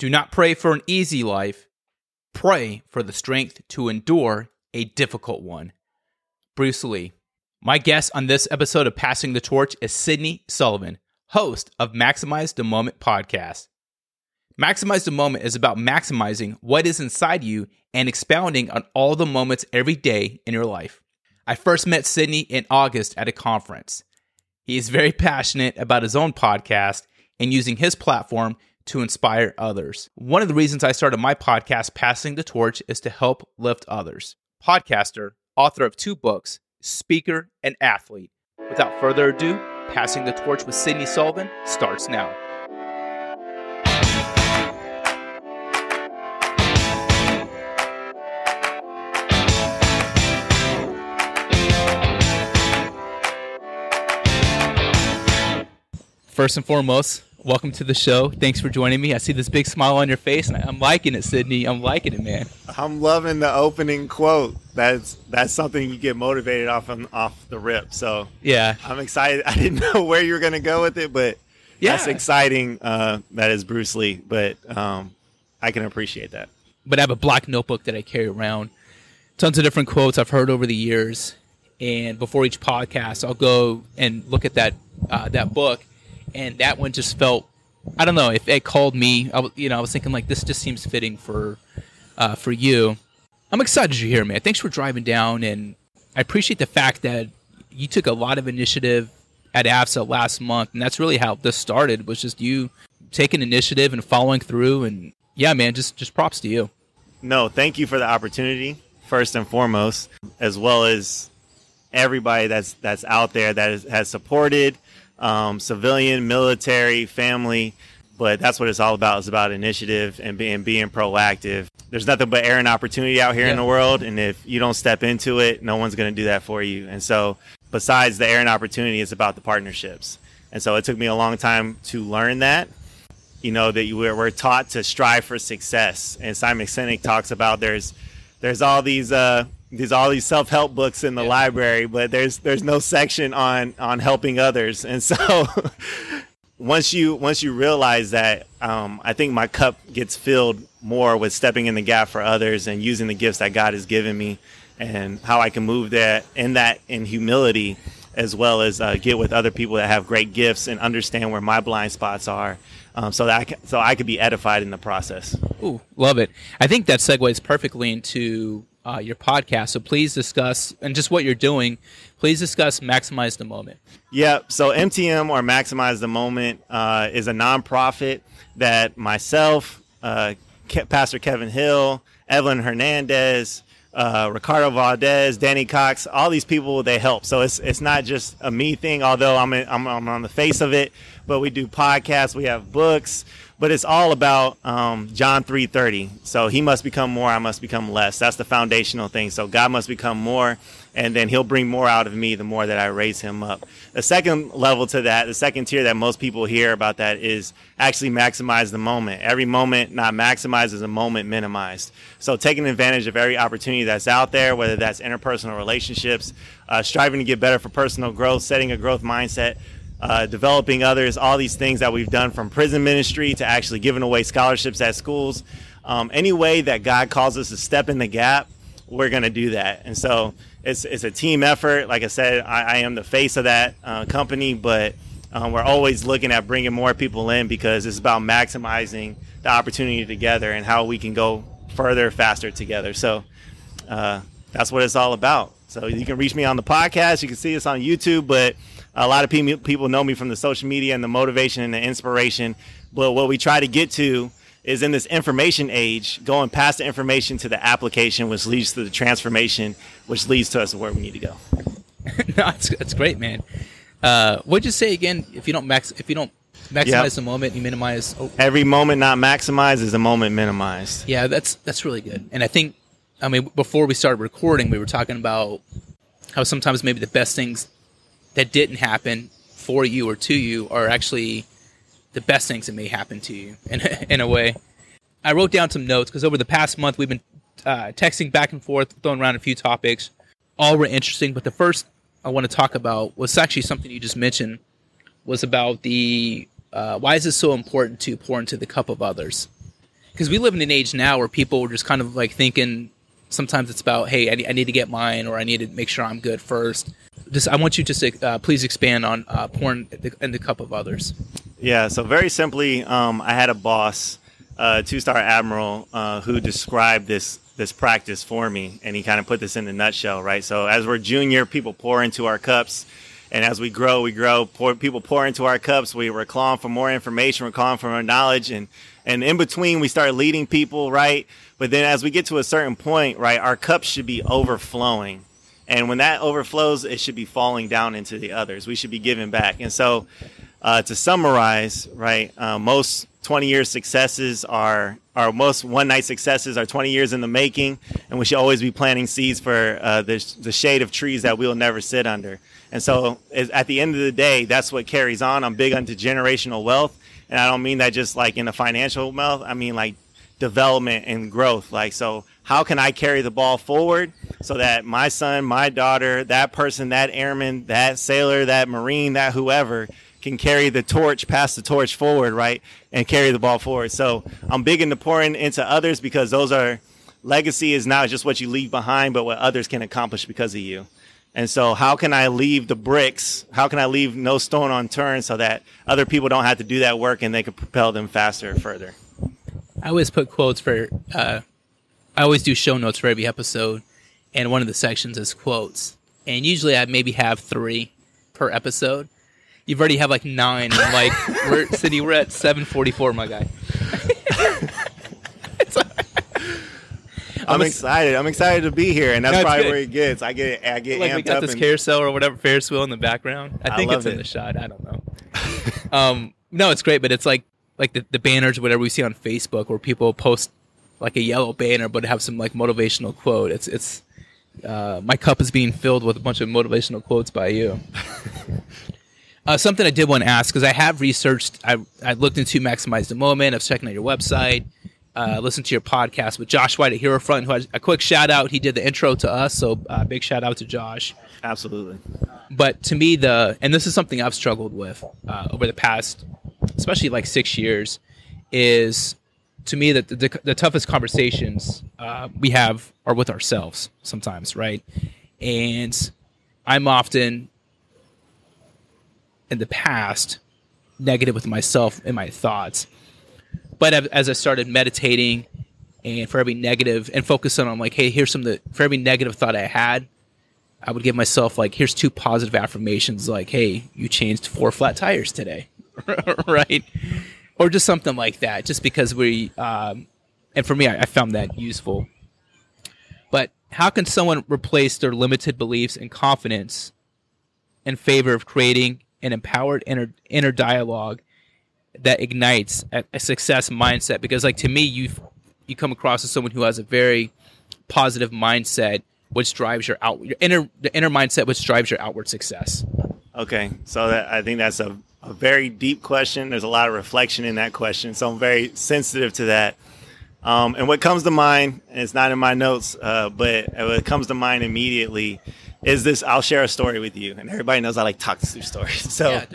Do not pray for an easy life. Pray for the strength to endure a difficult one. Bruce Lee. My guest on this episode of Passing the Torch is Sydney Sullivan, host of Maximize the Moment podcast. Maximize the Moment is about maximizing what is inside you and expounding on all the moments every day in your life. I first met Sydney in August at a conference. He is very passionate about his own podcast and using his platform to inspire others. One of the reasons I started my podcast, Passing the Torch, is to help lift others. Podcaster, author of 2 books, speaker, and athlete. Without further ado, Passing the Torch with Sydney Sullivan starts now. First and foremost, welcome to the show. Thanks for joining me. I see this big smile on your face, and I'm liking it, Sydney. I'm liking it, man. I'm loving the opening quote. That's something you get motivated off the rip. So yeah, I'm excited. I didn't know where you were going to go with it, but that's exciting. That is Bruce Lee, but I can appreciate that. But I have a black notebook that I carry around. Tons of different quotes I've heard over the years, and before each podcast, I'll go and look at that book. And that one just felt, I don't know, if it called me, I was thinking like, this just seems fitting for you. I'm excited you're here, man. Thanks for driving down, and I appreciate the fact that you took a lot of initiative at AFSA last month, and that's really how this started, was just you taking initiative and following through, and yeah, man, just props to you. No, thank you for the opportunity, first and foremost, as well as everybody that's out there that has supported, civilian, military, family, but that's what it's all about. It's about initiative and being proactive. There's nothing but air and opportunity out here in the world, and if you don't step into it, no one's going to do that for you. And so besides the air and opportunity, it's about the partnerships. And so it took me a long time to learn that, that we're taught to strive for success. And Simon Sinek talks about there's all these self-help books in the library, but there's no section on helping others. And so once you realize that, I think my cup gets filled more with stepping in the gap for others and using the gifts that God has given me, and how I can move that in humility, as well as get with other people that have great gifts and understand where my blind spots are, so I could be edified in the process. Ooh, love it. I think that segues perfectly into your podcast. So please discuss, and just what you're doing, please discuss Maximize the Moment. Yeah, so MTM, or Maximize the Moment, is a nonprofit that myself, Pastor Kevin Hill, Evelyn Hernandez, Ricardo Valdez, Danny Cox, all these people, they help. So it's not just a me thing, although I'm on the face of it, but we do podcasts, we have books, but it's all about John 3:30. So he must become more, I must become less. That's the foundational thing. So God must become more, and then he'll bring more out of me the more that I raise him up. The second level to that, the second tier that most people hear about that, is actually maximize the moment. Every moment not maximized is a moment minimized. So taking advantage of every opportunity that's out there, whether that's interpersonal relationships, striving to get better for personal growth, setting a growth mindset, developing others, all these things that we've done, from prison ministry to actually giving away scholarships at schools. Any way that God calls us to step in the gap, we're going to do that. And so it's a team effort. Like I said, I am the face of that company, but we're always looking at bringing more people in, because it's about maximizing the opportunity together and how we can go further, faster together. So that's what it's all about. So you can reach me on the podcast. You can see us on YouTube, but a lot of people know me from the social media and the motivation and the inspiration. But what we try to get to is, in this information age, going past the information to the application, which leads to the transformation, which leads to us where we need to go. No, it's great, man. What'd you say again? If you don't maximize the moment, you minimize. Oh. Every moment not maximized is a moment minimized. Yeah, that's really good. And I think, before we started recording, we were talking about how sometimes maybe the best things that didn't happen for you or to you are actually the best things that may happen to you in a way. I wrote down some notes because over the past month we've been texting back and forth, throwing around a few topics. All were interesting, but the first I want to talk about was actually something you just mentioned, was about the why is it so important to pour into the cup of others? because we live in an age now where people are just kind of like thinking, sometimes it's about, hey, I need to get mine, or I need to make sure I'm good first. I want you to please expand on pouring in the cup of others. Yeah, so very simply, I had a boss, a 2-star admiral, who described this practice for me, and he kind of put this in a nutshell, right? So as we're junior, people pour into our cups, and as we grow. People pour into our cups. We're clawing for more information. We're clawing for more knowledge, and in between, we start leading people, right? But then as we get to a certain point, right, our cups should be overflowing. And when that overflows, it should be falling down into the others. We should be giving back. And so to summarize, right, most 20-year successes most one-night successes are 20 years in the making, and we should always be planting seeds for the shade of trees that we'll never sit under. And so at the end of the day, that's what carries on. I'm big onto generational wealth, and I don't mean that just like in the financial wealth. I mean like development and growth. Like, so how can I carry the ball forward so that my son, my daughter, that person, that airman, that sailor, that Marine, that whoever can carry the torch, pass the torch forward, right, and carry the ball forward. So I'm big into pouring into others, because legacy is not just what you leave behind, but what others can accomplish because of you. And so how can I leave the bricks? How can I leave no stone unturned so that other people don't have to do that work and they can propel them faster and further? I always put quotes I always do show notes for every episode, and one of the sections is quotes. And usually I maybe have 3 per episode. You've already have like 9, and like we're at 7:44, my guy. I'm excited to be here, and that's probably good. Where it gets. I get like amped we got up this carousel or whatever, Ferris wheel in the background. I think it's in the shot. I don't know. No, it's great, but it's like the banners, whatever we see on Facebook, where people post like a yellow banner, but have some like motivational quote. It's my cup is being filled with a bunch of motivational quotes by you. Something I did want to ask, because I have researched, I looked into Maximize the Moment. I was checking out your website, listened to your podcast with Josh White at Hero Front, who had a quick shout out. He did the intro to us, so big shout out to Josh. Absolutely. But to me, and this is something I've struggled with over the past, especially like 6 years, is to me that the toughest conversations we have are with ourselves sometimes, right? And I'm often, in the past, negative with myself and my thoughts. But as I started meditating, and for every negative, and focusing on like, hey, for every negative thought I had, I would give myself like, here's 2 positive affirmations, like, hey, you changed 4 flat tires today, right? Or just something like that, just because and for me, I found that useful. But how can someone replace their limited beliefs and confidence in favor of creating an empowered inner dialogue that ignites a success mindset? Because like, to me, you come across as someone who has a very positive mindset, which drives the inner mindset, which drives your outward success. Okay, so I think that's a very deep question. There's a lot of reflection in that question, so I'm very sensitive to that. And what comes to mind, and it's not in my notes, but what comes to mind immediately is this. I'll share a story with you, and everybody knows I like talking through stories.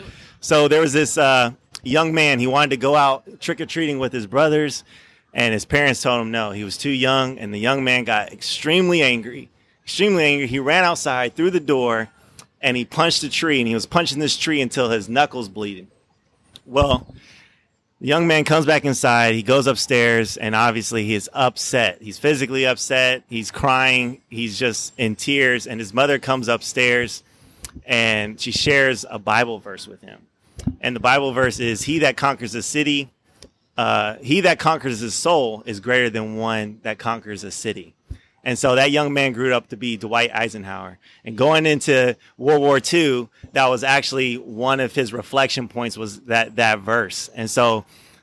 So there was this young man. He wanted to go out trick-or-treating with his brothers, and his parents told him no. He was too young, and the young man got extremely angry. He ran outside through the door, and he punched a tree, and he was punching this tree until his knuckles bleeding. Well, the young man comes back inside. He goes upstairs, and obviously he is upset. He's physically upset. He's crying. He's just in tears. And his mother comes upstairs, and she shares a Bible verse with him. And the Bible verse is, he that conquers a city, he that conquers his soul is greater than one that conquers a city. And so that young man grew up to be Dwight Eisenhower. And going into World War II, that was actually one of his reflection points, was that verse. And so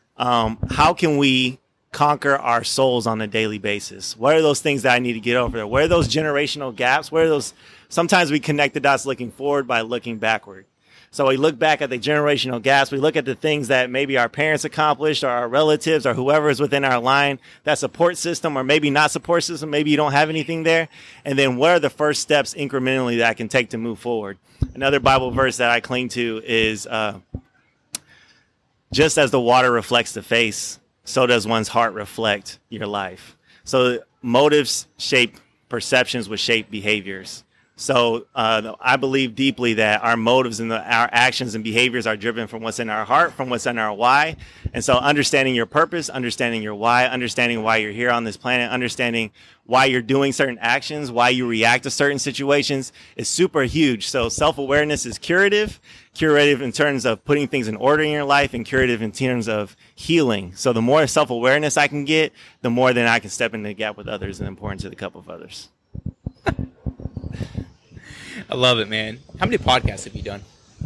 how can we conquer our souls on a daily basis? What are those things that I need to get over? Where are those generational gaps? Where are those? Sometimes we connect the dots looking forward by looking backward. So we look back at the generational gaps. We look at the things that maybe our parents accomplished, or our relatives, or whoever is within our line, that support system, or maybe not support system. Maybe you don't have anything there. And then what are the first steps incrementally that I can take to move forward? Another Bible verse that I cling to is, just as the water reflects the face, so does one's heart reflect your life. So motives shape perceptions, which shape behaviors. So I believe deeply that our motives and our actions and behaviors are driven from what's in our heart, from what's in our why. And so understanding your purpose, understanding your why, understanding why you're here on this planet, understanding why you're doing certain actions, why you react to certain situations is super huge. So self-awareness is curative in terms of putting things in order in your life, and curative in terms of healing. So the more self-awareness I can get, the more then I can step into the gap with others and pour into the cup of others. I love it, man. How many podcasts have you done?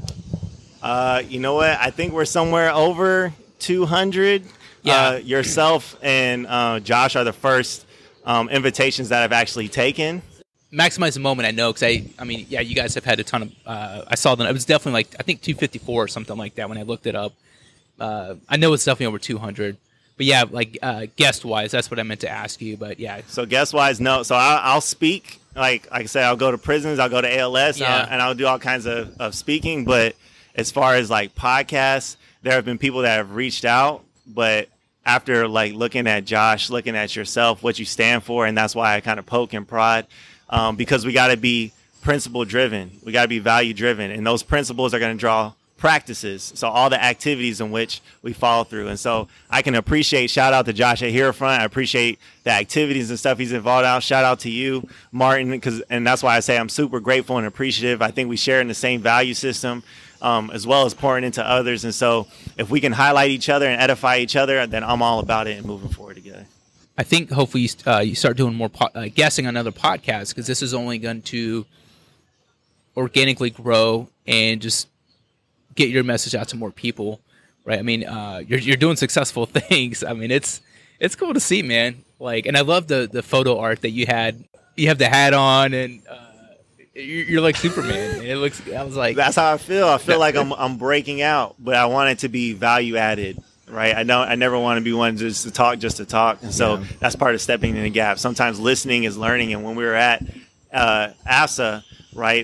You know what? I think we're somewhere over 200. Yeah. Yourself and Josh are the first invitations that I've actually taken. Maximize the Moment, I know, because I mean, yeah, you guys have had a ton of, I saw them, it was definitely like, I think 254 or something like that when I looked it up. I know it's definitely over 200. But yeah, like guest-wise, that's what I meant to ask you, but yeah. So guest-wise, no. So I'll speak. Like I said, I'll go to prisons, I'll go to ALS, and I'll do all kinds of speaking. But as far as like podcasts, there have been people that have reached out, but after like looking at Josh, looking at yourself, what you stand for, and that's why I kind of poke and prod, because we got to be principle-driven. We got to be value-driven, and those principles are going to draw practices, so all the activities in which we follow through. And so I can appreciate, shout out to Josh at Herefront. I appreciate the activities and stuff he's involved out. Shout out to you, Martin, and that's why I say I'm super grateful and appreciative. I think we share in the same value system, as well as pouring into others. And so if we can highlight each other and edify each other, then I'm all about it and moving forward together. I think hopefully you start doing more guessing on other podcasts, because this is only going to organically grow and just get your message out to more people, right? I mean, you're doing successful things. I mean, it's cool to see, man. Like, and I love the photo art that you had. You have the hat on, and you're like Superman. And it looks. I was like, that's how I feel. I feel like I'm breaking out, but I want it to be value added, right? I never want to be one just to talk, and so that's part of stepping in the gap. Sometimes listening is learning, and when we were at ASA, right,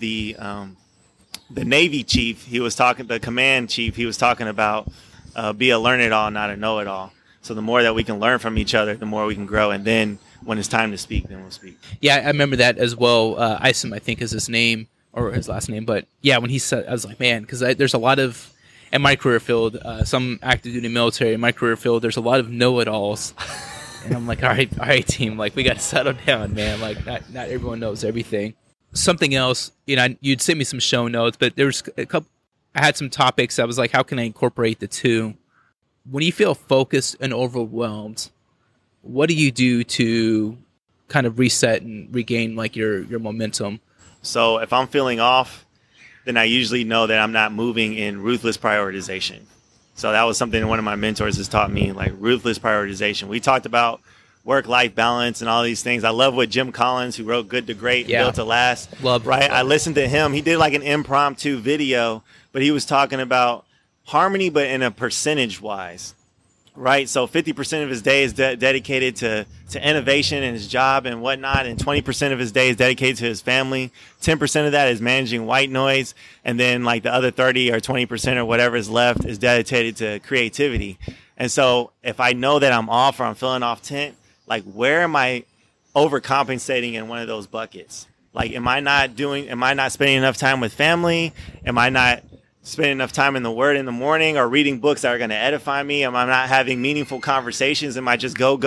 the Navy chief, the command chief, he was talking about be a learn-it-all, not a know-it-all. So the more that we can learn from each other, the more we can grow. And then when it's time to speak, then we'll speak. Yeah, I remember that as well. Isom, I think, is his name, or his last name. But yeah, when he said, I was like, man, because there's a lot of, in my career field, some active duty military, in my career field, there's a lot of know-it-alls. And I'm like, all right, team, like, we got to settle down, man. Like, not everyone knows everything. Something else, you'd send me some show notes, but there was a couple. I had some topics. I was like, how can I incorporate the two? When you feel focused and overwhelmed, what do you do to kind of reset and regain like your momentum? So if I'm feeling off, then I usually know that I'm not moving in ruthless prioritization. So that was something one of my mentors has taught me, like ruthless prioritization. We talked about work-life balance and all these things. I love what Jim Collins, who wrote Good to Great, Built to Last. Right? I listened to him. He did like an impromptu video, but he was talking about harmony, but in a percentage-wise. Right? So 50% of his day is dedicated to innovation and his job and whatnot, and 20% of his day is dedicated to his family. 10% of that is managing white noise, and then like the other 30 or 20% or whatever is left is dedicated to creativity. And so if I know that I'm off or I'm feeling off tint, like, where am I overcompensating in one of those buckets? Like, am I not spending enough time with family? Am I not spending enough time in the Word in the morning or reading books that are going to edify me? Am I not having meaningful conversations? Am I just go?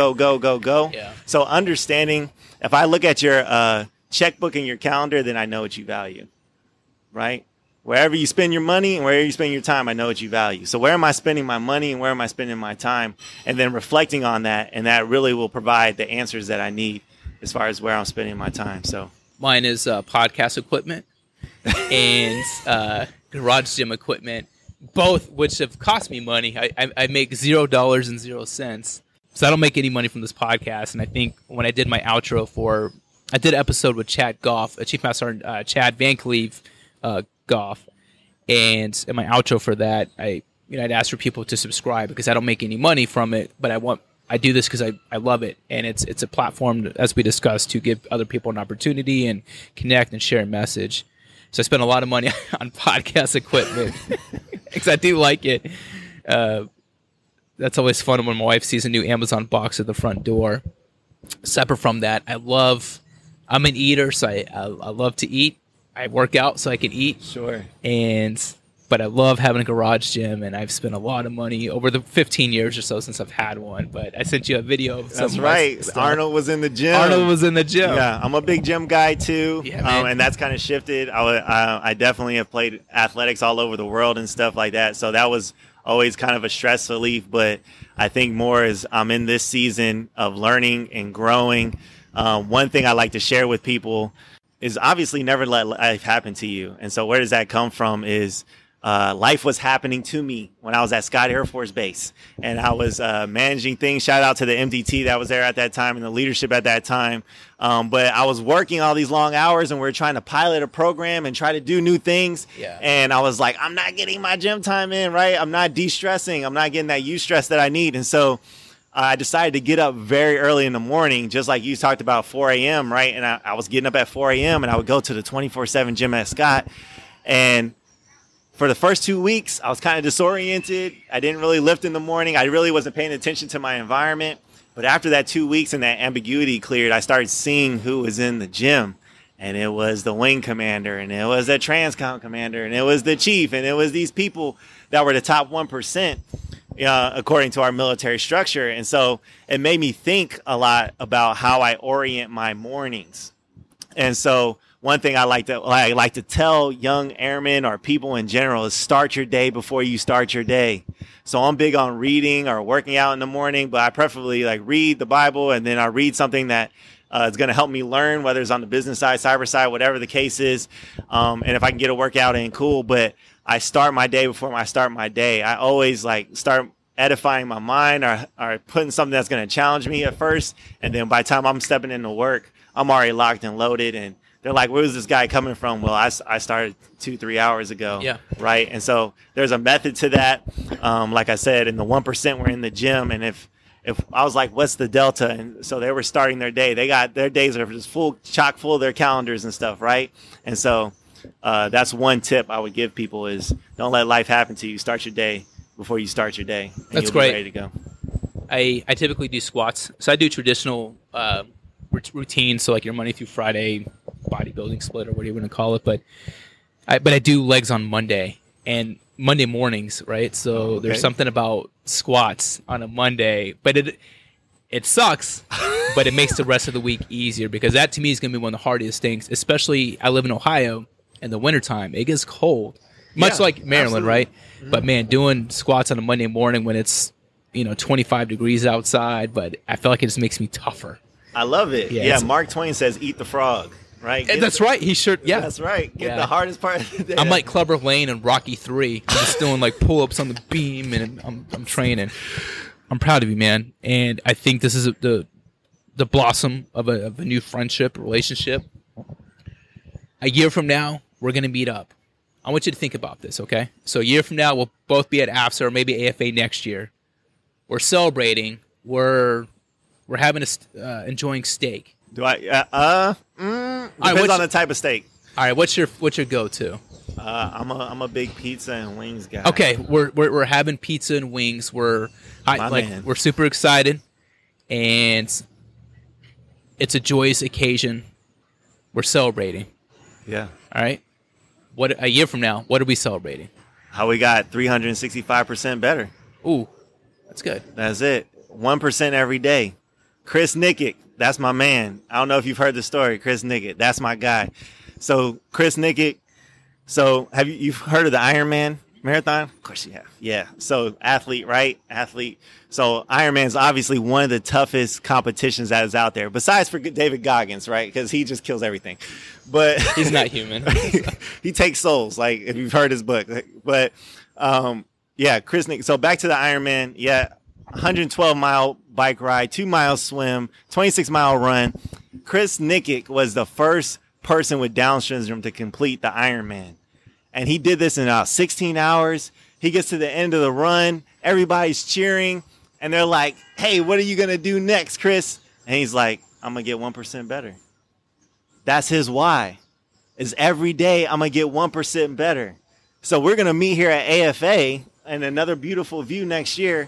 Yeah. So understanding, if I look at your checkbook and your calendar, then I know what you value, right? Wherever you spend your money and wherever you spend your time, I know what you value. So where am I spending my money and where am I spending my time? And then reflecting on that, and that really will provide the answers that I need as far as where I'm spending my time. So mine is podcast equipment and garage gym equipment, both which have cost me money. I make $0.00. So I don't make any money from this podcast. And I think when I did my outro I did an episode with Chad Goff, Chief Master Chad Van Cleve Goff, and in my outro for that, I'd ask for people to subscribe because I don't make any money from it, but I do this because I love it, and it's a platform, as we discussed, to give other people an opportunity and connect and share a message. So I spend a lot of money on podcast equipment because I do like it. that's always fun when my wife sees a new Amazon box at the front door. Separate from that, I'm an eater, so I love to eat. I work out so I can eat. Sure. But I love having a garage gym, and I've spent a lot of money over the 15 years or so since I've had one. But I sent you a video of some That's of right. stuff. Arnold was in the gym. Yeah, I'm a big gym guy too. Yeah, man. And that's kind of shifted. I definitely have played athletics all over the world and stuff like that. So that was always kind of a stress relief. But I think more is I'm in this season of learning and growing. One thing I like to share with people is obviously never let life happen to you. And so where does that come from is life was happening to me when I was at Scott Air Force Base, and I was managing things. Shout out to the MDT that was there at that time and the leadership at that time. But I was working all these long hours, and we were trying to pilot a program and try to do new things. Yeah. And I was like, I'm not getting my gym time in, right? I'm not de-stressing. I'm not getting that eustress that I need. And so I decided to get up very early in the morning, just like you talked about 4 a.m., right? And I was getting up at 4 a.m., and I would go to the 24/7 gym at Scott. And for the first 2 weeks, I was kind of disoriented. I didn't really lift in the morning. I really wasn't paying attention to my environment. But after that 2 weeks and that ambiguity cleared, I started seeing who was in the gym. And it was the wing commander, and it was the transcom commander, and it was the chief, and it was these people that were the top 1%, according to our military structure. And so it made me think a lot about how I orient my mornings. And so one thing I like to tell young airmen or people in general is start your day before you start your day. So I'm big on reading or working out in the morning, but I preferably read the Bible, and then I read something that is going to help me learn, whether it's on the business side, cyber side, whatever the case is. And if I can get a workout in, cool. But I start my day before I start my day. I always start edifying my mind or putting something that's going to challenge me at first. And then by the time I'm stepping into work, I'm already locked and loaded. And they're like, where's this guy coming from? Well, I started 2-3 hours ago. Yeah. Right. And so there's a method to that. Like I said, in the 1% were in the gym. And if I was like, what's the delta? And so they were starting their day. They got their days are just chock full of their calendars and stuff. Right. And so that's one tip I would give people is don't let life happen to you. Start your day before you start your day. And That's you'll great. Be ready to go. I typically do squats. So I do traditional routine. So your Monday through Friday bodybuilding split or whatever you want to call it. But I do legs on Monday and Monday mornings, right? So There's something about squats on a Monday, but it sucks, but it makes the rest of the week easier because that to me is going to be one of the hardest things, especially I live in Ohio in the wintertime. It gets cold, much like Maryland, absolutely. right? Mm-hmm. But man, doing squats on a Monday morning when it's 25 degrees outside, but I feel like it just makes me tougher. I love it. Yeah, Yeah. Mark Twain says, eat the frog. Right. That's right. He sure. Yeah. That's right. Get the hardest part of the day. I'm like Clubber Lane in Rocky 3. I'm just doing pull-ups on the beam, and I'm training. I'm proud of you, man. And I think this is the blossom of a new friendship, relationship. A year from now, we're gonna meet up. I want you to think about this, okay? So a year from now, we'll both be at AFSA or maybe AFA next year. We're celebrating. We're having enjoying steak. Do I? Depends on the type of steak. All right, what's your go-to? I'm a big pizza and wings guy. Okay, we're having pizza and wings. We're super excited, and it's a joyous occasion. We're celebrating. Yeah. All right. What a year from now? What are we celebrating? How we got 365% better. Ooh, that's good. That's it. 1% every day. Chris Nikic, that's my man. I don't know if you've heard the story. Chris Nikic, that's my guy. So Chris Nikic. So you've heard of the Ironman marathon? Of course you have. Yeah. So athlete, right? Athlete. So Ironman is obviously one of the toughest competitions that is out there, besides for David Goggins, right? Because he just kills everything. But he's not human. He takes souls, if you've heard his book. But yeah, Chris Nikic. So back to the Ironman. Yeah, 112-mile bike ride, 2-mile swim, 26-mile run. Chris Nikic was the first person with Down syndrome to complete the Ironman. And he did this in about 16 hours. He gets to the end of the run. Everybody's cheering. And they're like, hey, what are you going to do next, Chris? And he's like, I'm going to get 1% better. That's his why. Is every day I'm going to get 1% better. So we're going to meet here at AFA and another beautiful view next year.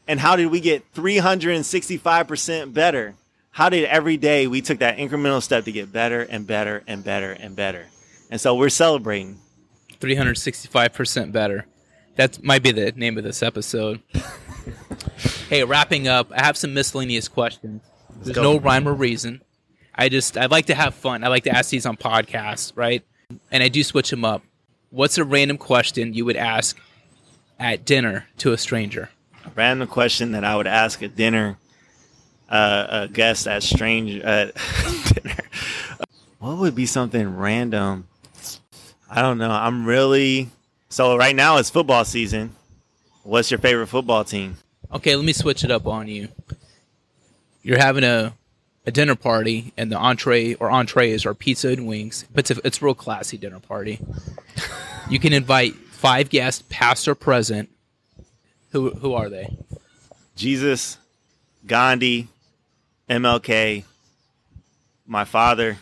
And how did we get 365% better? How did every day we took that incremental step to get better and better and better and better? And so we're celebrating. 365% better. That might be the name of this episode. Hey, wrapping up, I have some miscellaneous questions. There's no rhyme or reason. I like to have fun. I like to ask these on podcasts, right? And I do switch them up. What's a random question you would ask at dinner to a stranger? A random question that I would ask at dinner, a guest at dinner. What would be something random? I don't know. So right now it's football season. What's your favorite football team? Okay, let me switch it up on you. You're having a dinner party, and the entrees are pizza and wings. But it's a real classy dinner party. You can invite 5 guests, past or present. Who are they? Jesus, Gandhi, MLK, my father,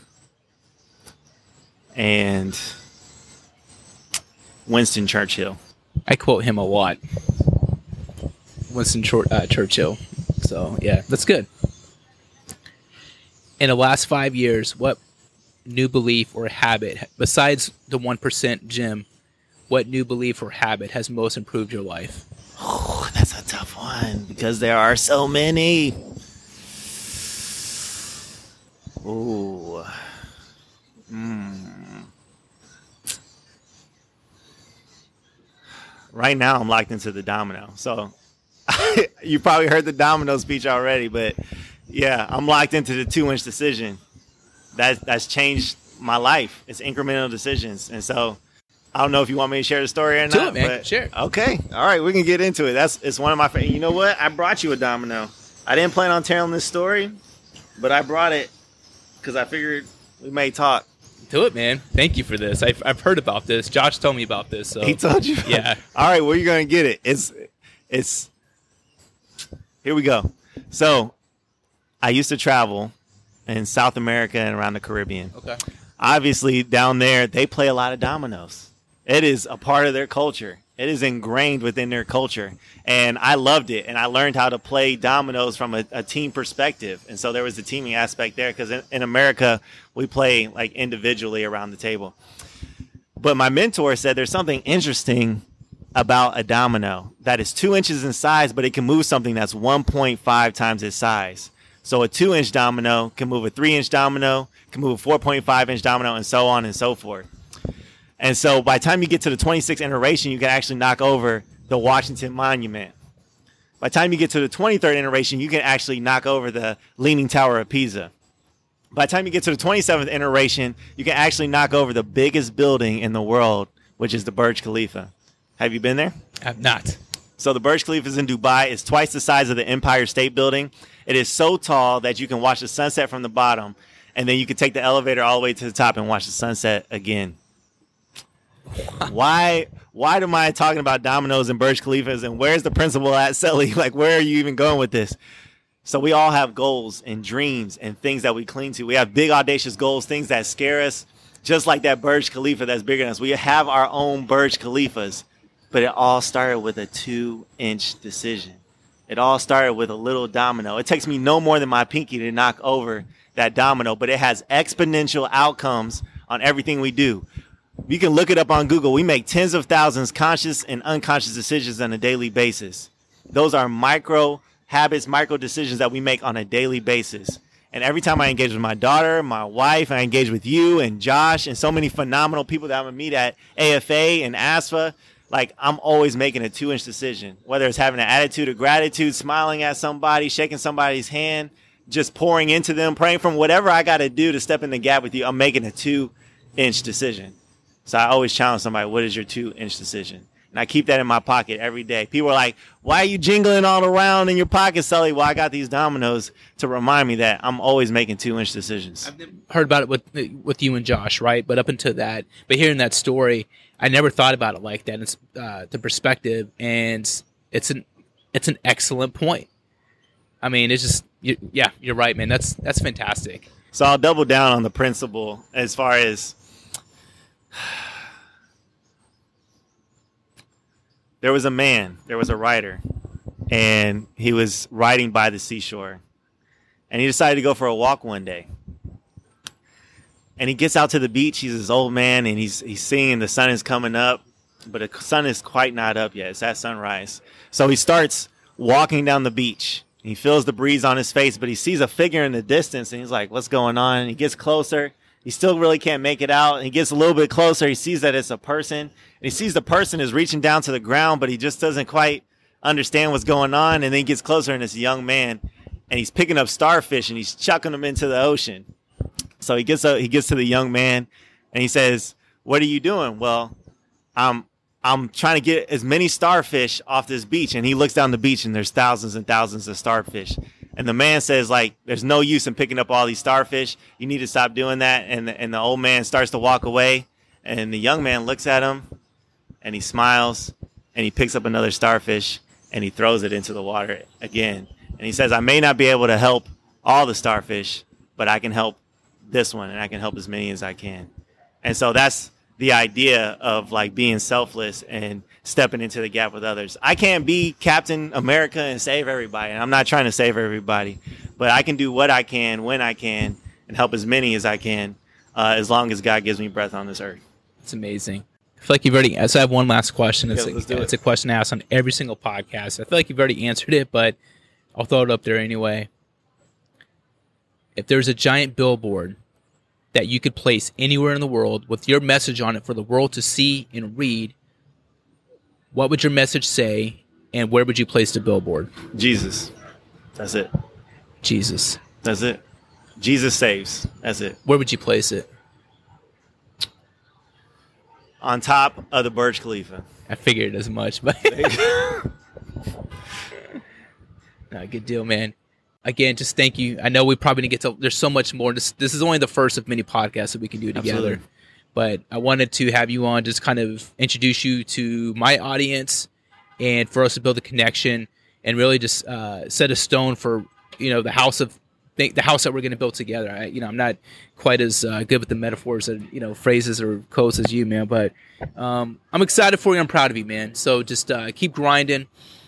and Winston Churchill. I quote him a lot. Winston Churchill. So, yeah, that's good. In the last 5 years, what new belief or habit, besides the 1% Jim, what new belief or habit has most improved your life? Oh, that's a tough one because there are so many. Ooh. Right now, I'm locked into the domino. So you probably heard the domino speech already, but yeah, I'm locked into the 2-inch decision. That's changed my life. It's incremental decisions. And so I don't know if you want me to share the story or not. Do it, man. But, share. Okay. All right. We can get into it. It's one of my favorite. You know what? I brought you a domino. I didn't plan on telling this story, but I brought it because I figured we may talk. Do it, man. Thank you for this. I've heard about this. Josh told me about this. So. He told you? Yeah. All right. Well, you're going to get it. It's here we go. So I used to travel in South America and around the Caribbean. Okay. Obviously, down there, they play a lot of dominoes. It is a part of their culture. It is ingrained within their culture. And I loved it. And I learned how to play dominoes from a team perspective. And so there was the teaming aspect there because in America, we play like individually around the table. But my mentor said there's something interesting about a domino that is 2 inches in size, but it can move something that's 1.5 times its size. So a 2-inch domino can move a 3-inch domino, can move a 4.5-inch domino, and so on and so forth. And so by the time you get to the 26th iteration, you can actually knock over the Washington Monument. By the time you get to the 23rd iteration, you can actually knock over the Leaning Tower of Pisa. By the time you get to the 27th iteration, you can actually knock over the biggest building in the world, which is the Burj Khalifa. Have you been there? I've not. So the Burj Khalifa is in Dubai. It's twice the size of the Empire State Building. It is so tall that you can watch the sunset from the bottom, and then you can take the elevator all the way to the top and watch the sunset again. Why am I talking about dominoes and Burj Khalifas, and where's the principal at, Selly? Like, where are you even going with this? So we all have goals and dreams and things that we cling to. We have big, audacious goals, things that scare us, just like that Burj Khalifa that's bigger than us. We have our own Burj Khalifas, but it all started with a 2-inch decision. It all started with a little domino. It takes me no more than my pinky to knock over that domino, but it has exponential outcomes on everything we do. You can look it up on Google. We make tens of thousands conscious and unconscious decisions on a daily basis. Those are micro habits, micro decisions that we make on a daily basis. And every time I engage with my daughter, my wife, I engage with you and Josh and so many phenomenal people that I'm going to meet at AFA and ASFA, like I'm always making a 2-inch decision, whether it's having an attitude of gratitude, smiling at somebody, shaking somebody's hand, just pouring into them, praying from whatever I got to do to step in the gap with you. I'm making a 2-inch decision. So I always challenge somebody, what is your 2-inch decision? And I keep that in my pocket every day. People are like, why are you jingling all around in your pocket, Sully? Well, I got these dominoes to remind me that I'm always making 2-inch decisions. I've never heard about it with you and Josh, right? But up until that, but hearing that story, I never thought about it like that. It's the perspective, and it's an excellent point. I mean, it's just, you're right, man. That's fantastic. So I'll double down on the principle as far as there was a writer, and he was riding by the seashore. And he decided to go for a walk one day. And he gets out to the beach. He's this old man, and he's seeing the sun is coming up, but the sun is quite not up yet. It's at sunrise. So he starts walking down the beach. He feels the breeze on his face, but he sees a figure in the distance, and he's like, what's going on? And he gets closer. He still really can't make it out. And he gets a little bit closer. He sees that it's a person. And he sees the person is reaching down to the ground, but he just doesn't quite understand what's going on. And then he gets closer, and it's a young man. And he's picking up starfish, and he's chucking them into the ocean. So he gets to the young man, and he says, what are you doing? Well, I'm trying to get as many starfish off this beach. And he looks down the beach, and there's thousands and thousands of starfish. And the man says, like, there's no use in picking up all these starfish. You need to stop doing that. And the old man starts to walk away. And the young man looks at him, and he smiles, and he picks up another starfish, and he throws it into the water again. And he says, I may not be able to help all the starfish, but I can help this one, and I can help as many as I can. And so that's the idea of like being selfless and stepping into the gap with others. I can't be Captain America and save everybody. And I'm not trying to save everybody, but I can do what I can when I can and help as many as I can, as long as God gives me breath on this earth. It's amazing. I feel like you've already. So I have one last question. It's a question asked on every single podcast. I feel like you've already answered it, but I'll throw it up there anyway. If there's a giant billboard that you could place anywhere in the world with your message on it for the world to see and read, what would your message say, and where would you place the billboard? Jesus. That's it. Jesus. That's it. Jesus saves. That's it. Where would you place it? On top of the Burj Khalifa. I figured as much, but no, good deal, man. Again, just thank you. I know we probably didn't get to. There's so much more. This is only the first of many podcasts that we can do together. Absolutely. But I wanted to have you on, just kind of introduce you to my audience, and for us to build a connection, and really just set a stone for the house that we're going to build together. I'm not quite as good with the metaphors and phrases or quotes as you, man. But I'm excited for you. I'm proud of you, man. So just keep grinding.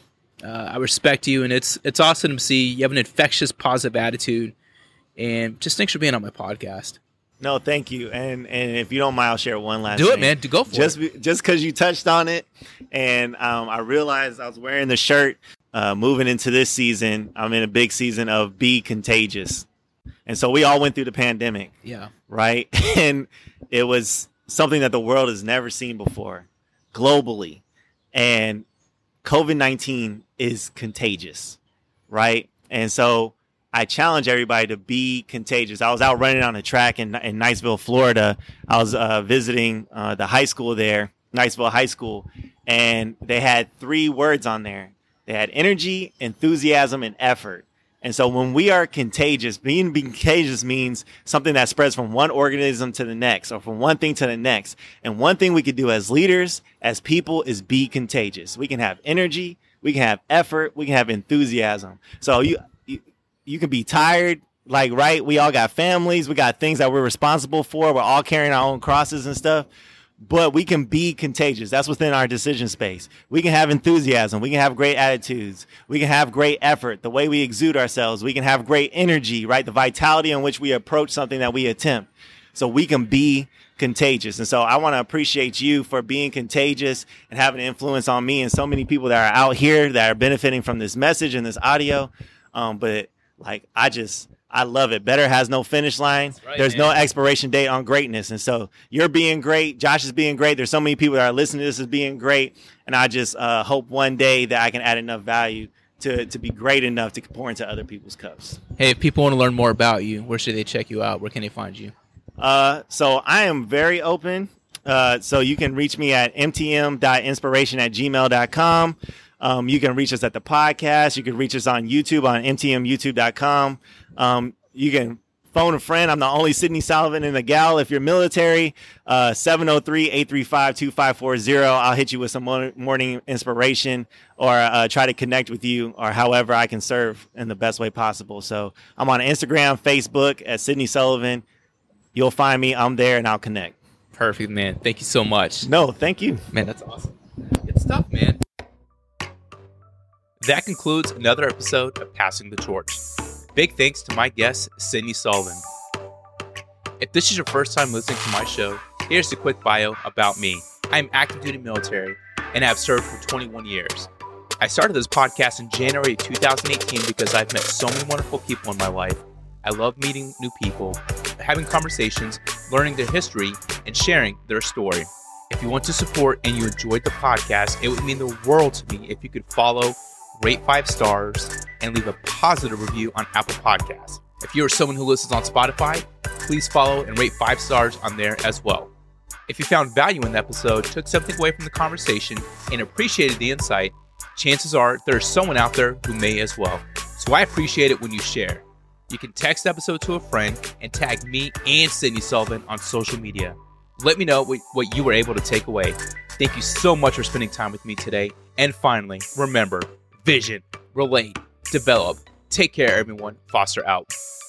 I respect you, and it's awesome to see you have an infectious, positive attitude. And just thanks for being on my podcast. No, thank you. And if you don't mind, I'll share one last thing. Do it, man. Go for it. Just because you touched on it, and I realized I was wearing the shirt moving into this season. I'm in a big season of Be Contagious. And so we all went through the pandemic. Yeah. Right? And it was something that the world has never seen before globally. And COVID-19 is contagious, right? And so I challenge everybody to be contagious. I was out running on a track in Niceville, Florida. I was visiting the high school there, Niceville High School, and they had 3 words on there. They had energy, enthusiasm, and effort. And so when we are contagious, being contagious means something that spreads from one organism to the next, or from one thing to the next. And one thing we could do as leaders, as people, is be contagious. We can have energy, we can have effort, we can have enthusiasm. So you can be tired, right? We all got families, we got things that we're responsible for. We're all carrying our own crosses and stuff. But we can be contagious. That's within our decision space. We can have enthusiasm. We can have great attitudes. We can have great effort, the way we exude ourselves. We can have great energy, right? The vitality in which we approach something that we attempt. So we can be contagious. And so I want to appreciate you for being contagious and having an influence on me and so many people that are out here that are benefiting from this message and this audio. But I love it. Better has no finish line. Right, there's no expiration date on greatness. And so you're being great. Josh is being great. There's so many people that are listening to this as being great. And I just hope one day that I can add enough value to be great enough to pour into other people's cups. Hey, if people want to learn more about you, where should they check you out? Where can they find you? So I am very open. So you can reach me at mtm.inspiration@gmail.com. You can reach us at the podcast. You can reach us on YouTube on mtmyoutube.com. You can phone a friend. I'm the only Sidney Sullivan in the gal. If you're military, 703-835-2540. I'll hit you with some morning inspiration or try to connect with you or however I can serve in the best way possible. So I'm on Instagram, Facebook at Sidney Sullivan. You'll find me. I'm there and I'll connect. Perfect, man. Thank you so much. No, thank you. Man, that's awesome. Good stuff, man. That concludes another episode of Passing the Torch. Big thanks to my guest, Sydney Sullivan. If this is your first time listening to my show, here's a quick bio about me. I am active duty military and have served for 21 years. I started this podcast in January 2018 because I've met so many wonderful people in my life. I love meeting new people, having conversations, learning their history, and sharing their story. If you want to support and you enjoyed the podcast, it would mean the world to me if you could follow, rate 5 stars, and leave a positive review on Apple Podcasts. If you're someone who listens on Spotify, please follow and rate 5 stars on there as well. If you found value in the episode, took something away from the conversation, and appreciated the insight, chances are there's someone out there who may as well. So I appreciate it when you share. You can text the episode to a friend and tag me and Sydney Sullivan on social media. Let me know what you were able to take away. Thank you so much for spending time with me today. And finally, remember, vision, relate, develop. Take care, everyone. Foster out.